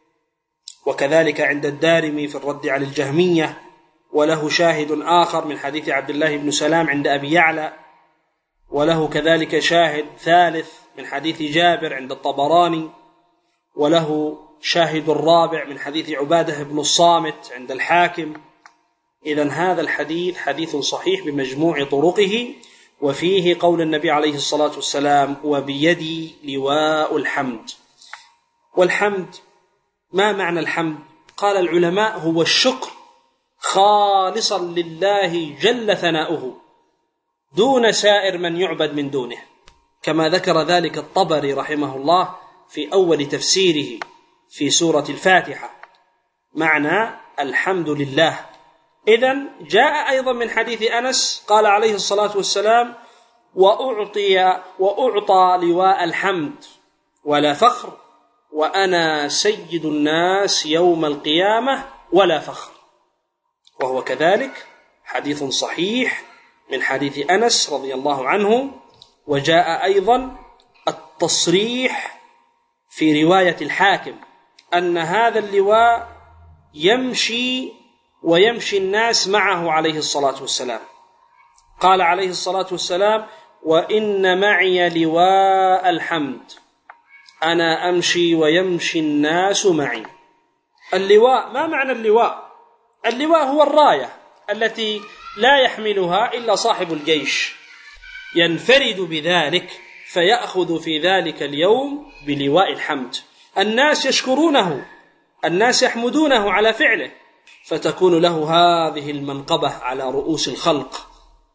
وكذلك عند الدارمي في الرد على الجهمية، وله شاهد آخر من حديث عبد الله بن سلام عند أبي يعلى، وله كذلك شاهد ثالث من حديث جابر عند الطبراني، وله شاهد الرابع من حديث عبادة بن الصامت عند الحاكم. إذن هذا الحديث حديث صحيح بمجموع طرقه، وفيه قول النبي عليه الصلاة والسلام: وبيدي لواء الحمد. والحمد، ما معنى الحمد؟ قال العلماء: هو الشكر خالصا لله جل ثناؤه دون سائر من يعبد من دونه، كما ذكر ذلك الطبري رحمه الله في أول تفسيره في سورة الفاتحة، معنى الحمد لله. إذن جاء أيضا من حديث أنس قال عليه الصلاة والسلام: وأعطي وأعطى لواء الحمد ولا فخر، وأنا سيد الناس يوم القيامة ولا فخر. وهو كذلك حديث صحيح من حديث أنس رضي الله عنه. وجاء أيضا التصريح في رواية الحاكم أن هذا اللواء يمشي ويمشي الناس معه عليه الصلاة والسلام. قال عليه الصلاة والسلام: وإن معي لواء الحمد، أنا أمشي ويمشي الناس معي. اللواء، ما معنى اللواء؟ اللواء هو الراية التي لا يحملها إلا صاحب الجيش، ينفرد بذلك فيأخذ في ذلك اليوم بلواء الحمد. الناس يشكرونه، الناس يحمدونه على فعله، فتكون له هذه المنقبة على رؤوس الخلق.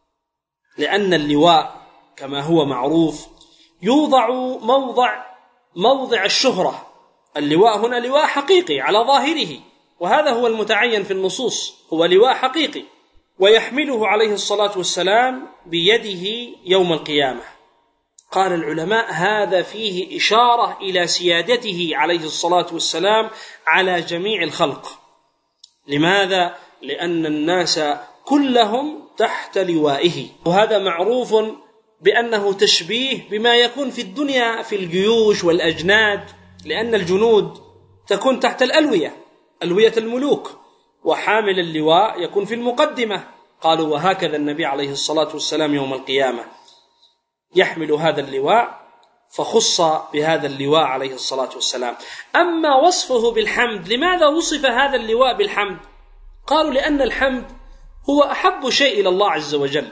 لأن اللواء كما هو معروف يوضع موضع موضع الشهرة. اللواء هنا لواء حقيقي على ظاهره، وهذا هو المتعين في النصوص، هو لواء حقيقي، ويحمله عليه الصلاة والسلام بيده يوم القيامة. قال العلماء: هذا فيه إشارة إلى سيادته عليه الصلاة والسلام على جميع الخلق. لماذا؟ لأن الناس كلهم تحت لوائه، وهذا معروف بأنه تشبيه بما يكون في الدنيا في الجيوش والأجناد، لأن الجنود تكون تحت الألوية، ألوية الملوك، وحامل اللواء يكون في المقدمة. قالوا: وهكذا النبي عليه الصلاة والسلام يوم القيامة يحمل هذا اللواء، فخص بهذا اللواء عليه الصلاة والسلام. أما وصفه بالحمد، لماذا وصف هذا اللواء بالحمد؟ قالوا: لأن الحمد هو أحب شيء إلى الله عز وجل،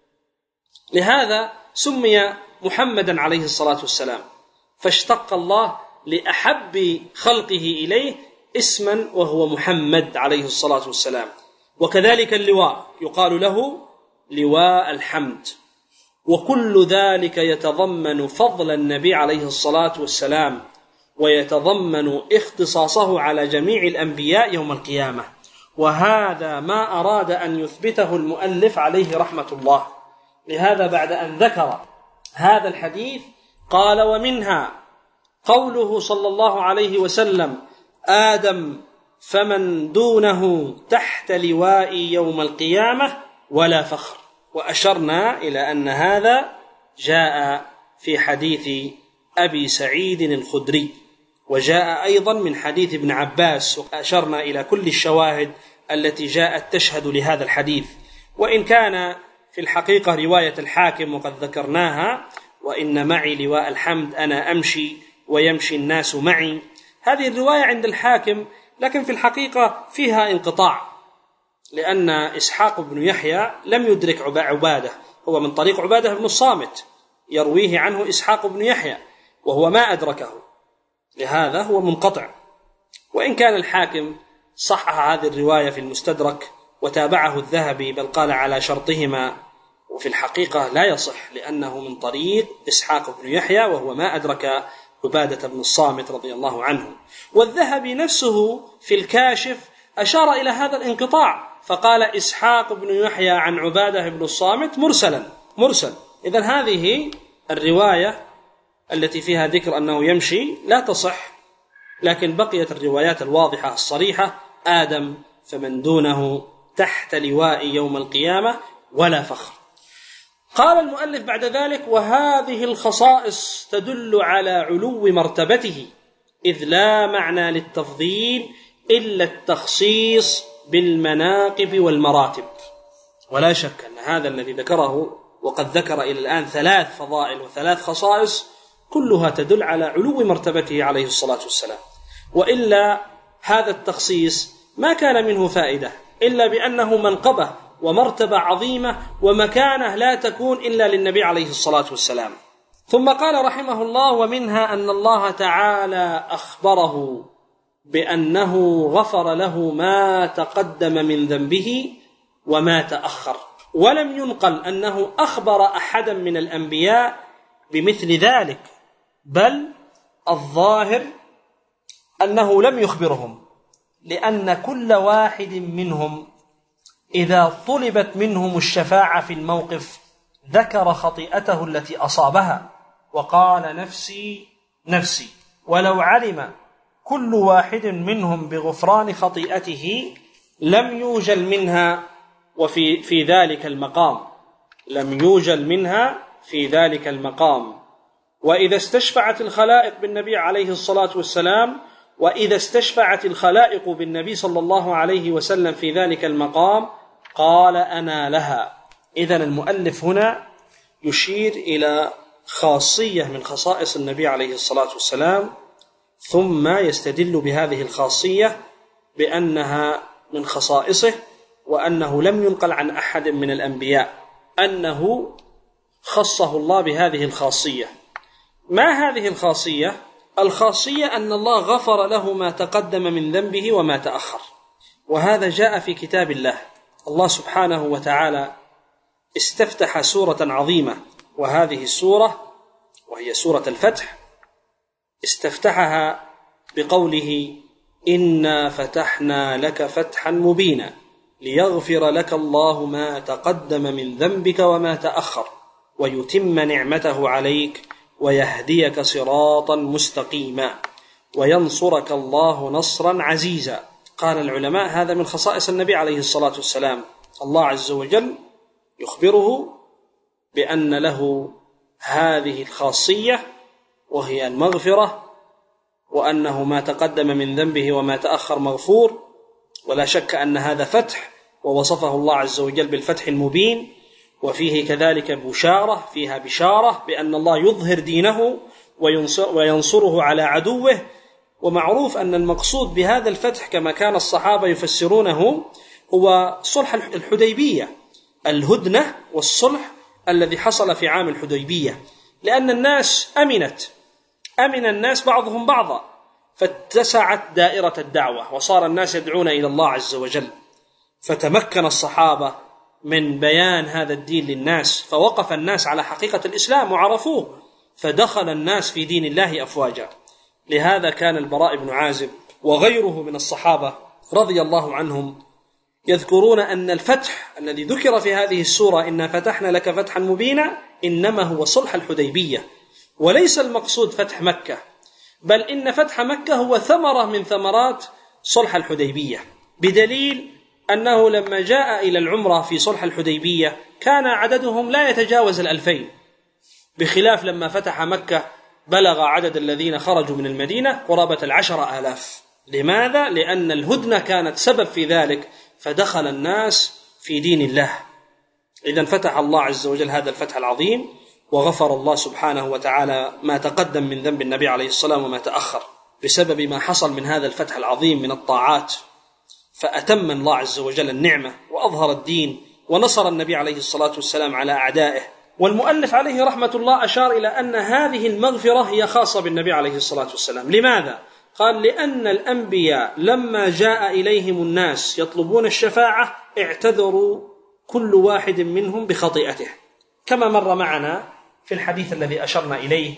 لهذا سمي محمدا عليه الصلاة والسلام، فاشتق الله لأحب خلقه إليه اسما وهو محمد عليه الصلاة والسلام. وكذلك اللواء يقال له لواء الحمد. وكل ذلك يتضمن فضل النبي عليه الصلاة والسلام، ويتضمن اختصاصه على جميع الأنبياء يوم القيامة. وهذا ما أراد أن يثبته المؤلف عليه رحمة الله. لهذا بعد أن ذكر هذا الحديث قال: ومنها، قوله صلى الله عليه وسلم: آدم فمن دونه تحت لوائي يوم القيامة ولا فخر. وأشرنا إلى أن هذا جاء في حديث أبي سعيد الخدري، وجاء أيضا من حديث ابن عباس، وأشرنا إلى كل الشواهد التي جاءت تشهد لهذا الحديث، وإن كان في الحقيقة رواية الحاكم وقد ذكرناها: وإن معي لواء الحمد أنا أمشي ويمشي الناس معي. هذه الرواية عند الحاكم، لكن في الحقيقة فيها انقطاع، لأن إسحاق بن يحيى لم يدرك عبادة، هو من طريق عبادة بن الصامت يرويه عنه إسحاق بن يحيى وهو ما أدركه، لهذا هو منقطع. وإن كان الحاكم صحح هذه الرواية في المستدرك وتابعه الذهبي، بل قال على شرطهما، وفي الحقيقة لا يصح، لأنه من طريق إسحاق بن يحيى وهو ما أدرك عبادة بن الصامت رضي الله عنه. والذهبي نفسه في الكاشف أشار إلى هذا الانقطاع، فقال: إسحاق بن يحيى عن عبادة بن الصامت مرسلا مرسل. إذن هذه الرواية التي فيها ذكر أنه يمشي لا تصح، لكن بقيت الروايات الواضحة الصريحة: آدم فمن دونه تحت لواء يوم القيامة ولا فخر. قال المؤلف بعد ذلك: وهذه الخصائص تدل على علو مرتبته، إذ لا معنى للتفضيل إلا التخصيص بالمناقب والمراتب. ولا شك أن هذا الذي ذكره، وقد ذكر إلى الآن ثلاث فضائل وثلاث خصائص، كلها تدل على علو مرتبته عليه الصلاة والسلام، وإلا هذا التخصيص ما كان منه فائدة، إلا بأنه منقبة ومرتبة عظيمة ومكانة لا تكون إلا للنبي عليه الصلاة والسلام. ثم قال رحمه الله: ومنها أن الله تعالى أخبره بأنه غفر له ما تقدم من ذنبه وما تأخر، ولم ينقل أنه أخبر أحدا من الأنبياء بمثل ذلك، بل الظاهر أنه لم يخبرهم، لأن كل واحد منهم إذا طلبت منهم الشفاعة في الموقف ذكر خطيئته التي أصابها وقال: نفسي نفسي. ولو علم كل واحد منهم بغفران خطيئته لم يوجل منها وفي في ذلك المقام لم يوجل منها في ذلك المقام. وإذا استشفعت الخلائق بالنبي عليه الصلاة والسلام وإذا استشفعت الخلائق بالنبي صلى الله عليه وسلم في ذلك المقام قال: أنا لها. إذن المؤلف هنا يشير إلى خاصية من خصائص النبي عليه الصلاة والسلام، ثم يستدل بهذه الخاصية بأنها من خصائصه، وأنه لم ينقل عن أحد من الأنبياء أنه خصه الله بهذه الخاصية. ما هذه الخاصية؟ الخاصية أن الله غفر له ما تقدم من ذنبه وما تأخر، وهذا جاء في كتاب الله. الله سبحانه وتعالى استفتح سورة عظيمة، وهذه السورة وهي سورة الفتح استفتحها بقوله: إنا فتحنا لك فتحا مبينا ليغفر لك الله ما تقدم من ذنبك وما تأخر ويتم نعمته عليك ويهديك صراطا مستقيما وينصرك الله نصرا عزيزا. قال العلماء: هذا من خصائص النبي عليه الصلاة والسلام. الله عز وجل يخبره بأن له هذه الخاصية وهي المغفرة، وأنه ما تقدم من ذنبه وما تأخر مغفور، ولا شك أن هذا فتح، ووصفه الله عز وجل بالفتح المبين، وفيه كذلك بشارة، فيها بشارة بأن الله يظهر دينه وينصر وينصره على عدوه. ومعروف أن المقصود بهذا الفتح كما كان الصحابة يفسرونه هو صلح الحديبية، الهدنة والصلح الذي حصل في عام الحديبية، لأن الناس أمنت أمن الناس بعضهم بعضا، فاتسعت دائرة الدعوة وصار الناس يدعون إلى الله عز وجل، فتمكن الصحابة من بيان هذا الدين للناس، فوقف الناس على حقيقة الإسلام وعرفوه، فدخل الناس في دين الله أفواجا. لهذا كان البراء بن عازب وغيره من الصحابة رضي الله عنهم يذكرون أن الفتح الذي ذكر في هذه السورة إنا فتحنا لك فتحا مبينا إنما هو صلح الحديبية، وليس المقصود فتح مكة، بل إن فتح مكة هو ثمرة من ثمرات صلح الحديبية، بدليل أنه لما جاء إلى العمرة في صلح الحديبية كان عددهم لا يتجاوز الألفين، بخلاف لما فتح مكة بلغ عدد الذين خرجوا من المدينة قرابة العشر آلاف. لماذا؟ لأن الهدنة كانت سبب في ذلك، فدخل الناس في دين الله. إذن فتح الله عز وجل هذا الفتح العظيم، وغفر الله سبحانه وتعالى ما تقدم من ذنب النبي عليه السلام وما تأخر بسبب ما حصل من هذا الفتح العظيم من الطاعات، فأتم الله عز وجل النعمة وأظهر الدين ونصر النبي عليه الصلاة والسلام على أعدائه. والمؤلف عليه رحمة الله أشار إلى أن هذه المغفرة هي خاصة بالنبي عليه الصلاة والسلام. لماذا؟ قال لأن الأنبياء لما جاء إليهم الناس يطلبون الشفاعة اعتذروا كل واحد منهم بخطيئته، كما مر معنا في الحديث الذي أشرنا إليه.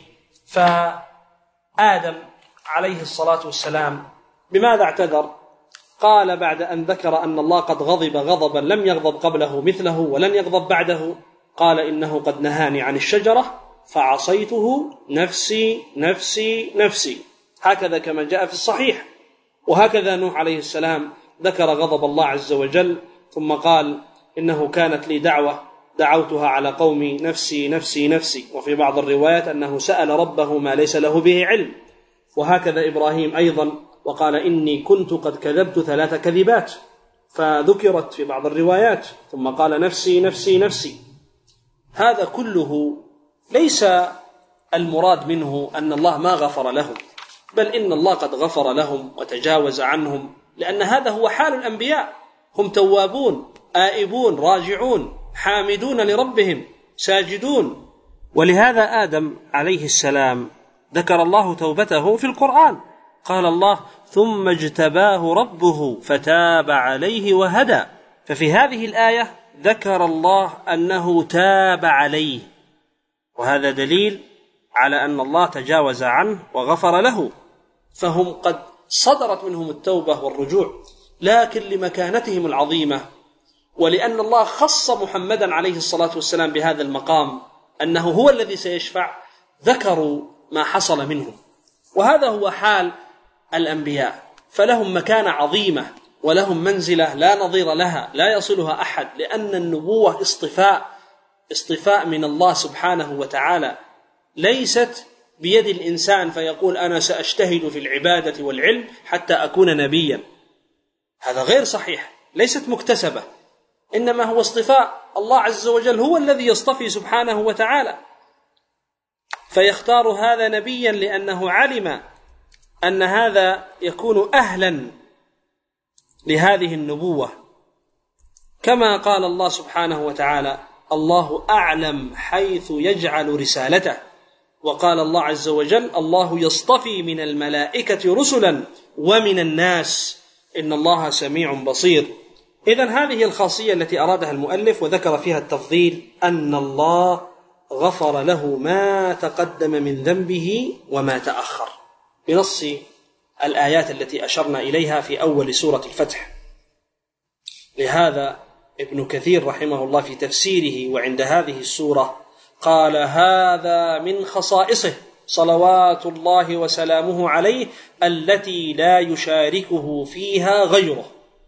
فآدم عليه الصلاة والسلام بماذا اعتذر؟ قال بعد أن ذكر أن الله قد غضب غضبا لم يغضب قبله مثله ولن يغضب بعده، قال إنه قد نهاني عن الشجرة فعصيته نفسي نفسي نفسي، هكذا كما جاء في الصحيح. وهكذا نوح عليه السلام ذكر غضب الله عز وجل ثم قال إنه كانت لي دعوة دعوتها على قومي نفسي نفسي نفسي. وفي بعض الروايات أنه سأل ربه ما ليس له به علم. وهكذا إبراهيم أيضا وقال إني كنت قد كذبت ثلاث كذبات، فذكرت في بعض الروايات، ثم قال نفسي نفسي نفسي. هذا كله ليس المراد منه أن الله ما غفر لهم، بل إن الله قد غفر لهم وتجاوز عنهم، لأن هذا هو حال الأنبياء، هم توابون آئبون راجعون حامدون لربهم ساجدون. ولهذا آدم عليه السلام ذكر الله توبته في القرآن، قال الله ثم اجتباه ربه فتاب عليه وهدى. ففي هذه الآية ذكر الله أنه تاب عليه، وهذا دليل على أن الله تجاوز عنه وغفر له، فهم قد صدرت منهم التوبة والرجوع، لكن لمكانتهم العظيمة ولأن الله خص محمدا عليه الصلاة والسلام بهذا المقام أنه هو الذي سيشفع، ذكروا ما حصل منهم. وهذا هو حال الأنبياء، فلهم مكانة عظيمة ولهم منزلة لا نظير لها لا يصلها أحد، لأن النبوة اصطفاء اصطفاء من الله سبحانه وتعالى، ليست بيد الإنسان فيقول أنا سأجتهد في العبادة والعلم حتى أكون نبيا. هذا غير صحيح، ليست مكتسبة، إنما هو اصطفاء الله عز وجل، هو الذي يصطفي سبحانه وتعالى، فيختار هذا نبيا لأنه علم أن هذا يكون أهلا لهذه النبوة، كما قال الله سبحانه وتعالى الله أعلم حيث يجعل رسالته. وقال الله عز وجل الله يصطفي من الملائكة رسلا ومن الناس إن الله سميع بصير. إذن هذه الخاصية التي أرادها المؤلف وذكر فيها التفضيل، أن الله غفر له ما تقدم من ذنبه وما تأخر، بنص الآيات التي أشرنا إليها في أول سورة الفتح. لهذا ابن كثير رحمه الله في تفسيره وعند هذه السورة قال هذا من خصائصه صلوات الله وسلامه عليه التي لا يشاركه فيها غيره.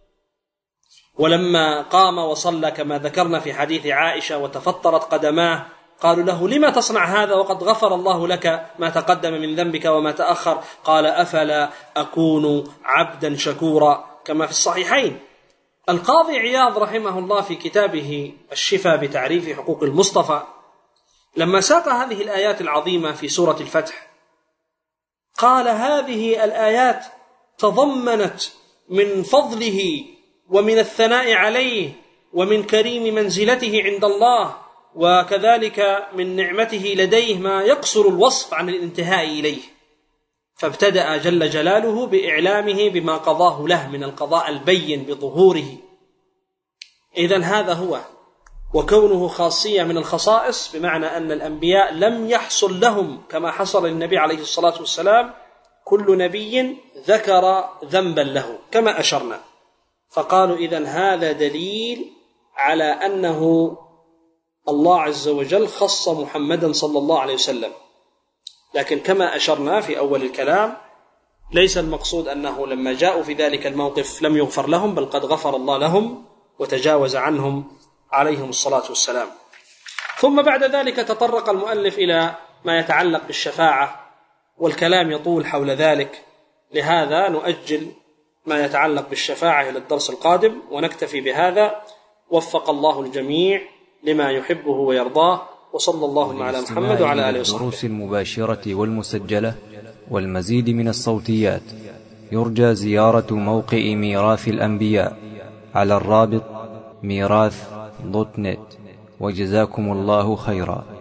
ولما قام وصلى كما ذكرنا في حديث عائشة وتفطرت قدماه قالوا له لما تصنع هذا وقد غفر الله لك ما تقدم من ذنبك وما تأخر؟ قال أفلا أكون عبدا شكورا، كما في الصحيحين. القاضي عياض رحمه الله في كتابه الشفاء بتعريف حقوق المصطفى لما ساق هذه الآيات العظيمة في سورة الفتح قال هذه الآيات تضمنت من فضله ومن الثناء عليه ومن كريم منزلته عند الله وكذلك من نعمته لديه ما يقصر الوصف عن الانتهاء إليه، فابتدأ جل جلاله بإعلامه بما قضاه له من القضاء البين بظهوره. إذن هذا هو، وكونه خاصية من الخصائص بمعنى أن الأنبياء لم يحصل لهم كما حصل للنبي عليه الصلاة والسلام كل نبي ذكر ذنبا له كما أشرنا، فقالوا إذن هذا دليل على أنه الله عز وجل خص محمدا صلى الله عليه وسلم لكن كما أشرنا في أول الكلام ليس المقصود أنه لما جاءوا في ذلك الموقف لم يغفر لهم، بل قد غفر الله لهم وتجاوز عنهم عليهم الصلاة والسلام. ثم بعد ذلك تطرق المؤلف إلى ما يتعلق بالشفاعة، والكلام يطول حول ذلك، لهذا نؤجل ما يتعلق بالشفاعة إلى الدرس القادم ونكتفي بهذا. وفق الله الجميع لما يحبه ويرضاه، وصلى الله على محمد وعلى آله وصحبه. الدروس المباشرة والمسجلة والمزيد من الصوتيات يرجى زيارة موقع ميراث الأنبياء على الرابط ميراث دوت نت. وجزاكم الله خيرا.